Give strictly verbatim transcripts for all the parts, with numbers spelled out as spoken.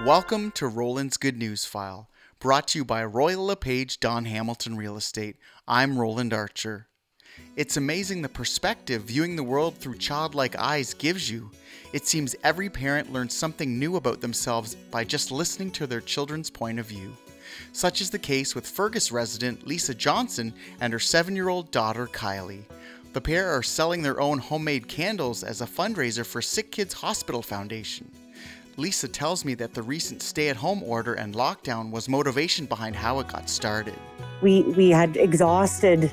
Welcome to Roland's Good News File, brought to you by Royal LePage Don Hamilton Real Estate. I'm Roland Archer. It's amazing the perspective viewing the world through childlike eyes gives you. It seems every parent learns something new about themselves by just listening to their children's point of view. Such is the case with Fergus resident Lisa Johnson and her seven-year-old daughter Kylie. The pair are selling their own homemade candles as a fundraiser for Sick Kids Hospital Foundation. Lisa tells me that the recent stay-at-home order and lockdown was motivation behind how it got started. We we had exhausted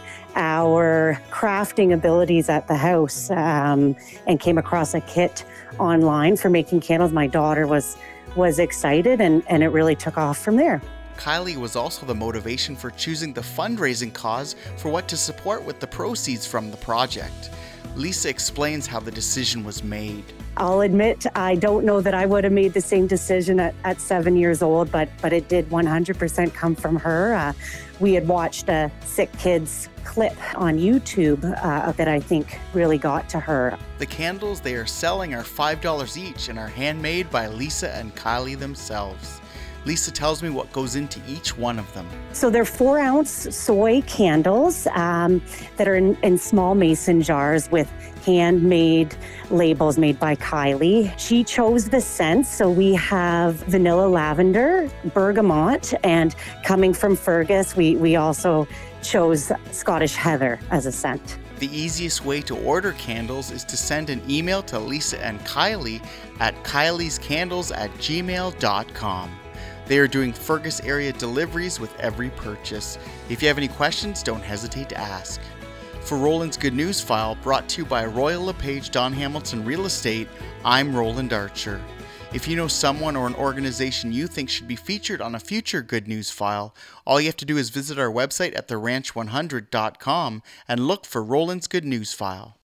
our crafting abilities at the house um, and came across a kit online for making candles. My daughter was was excited and, and it really took off from there. Kylie was also the motivation for choosing the fundraising cause for what to support with the proceeds from the project. Lisa explains how the decision was made. I'll admit, I don't know that I would have made the same decision at, at seven years old, but but it did one hundred percent come from her. Uh, we had watched a Sick Kids clip on YouTube uh, that I think really got to her. The candles they are selling are five dollars each and are handmade by Lisa and Kylie themselves. Lisa tells me what goes into each one of them. So they're four ounce soy candles um, that are in, in small mason jars with handmade labels made by Kylie. She chose the scents, so we have vanilla lavender, bergamot, and coming from Fergus, we, we also chose Scottish heather as a scent. The easiest way to order candles is to send an email to Lisa and Kylie at kyliescandles at gmail dot com. They are doing Fergus area deliveries with every purchase. If you have any questions, don't hesitate to ask. For Roland's Good News File, brought to you by Royal LePage Don Hamilton Real Estate, I'm Roland Archer. If you know someone or an organization you think should be featured on a future Good News File, all you have to do is visit our website at the ranch one hundred dot com and look for Roland's Good News File.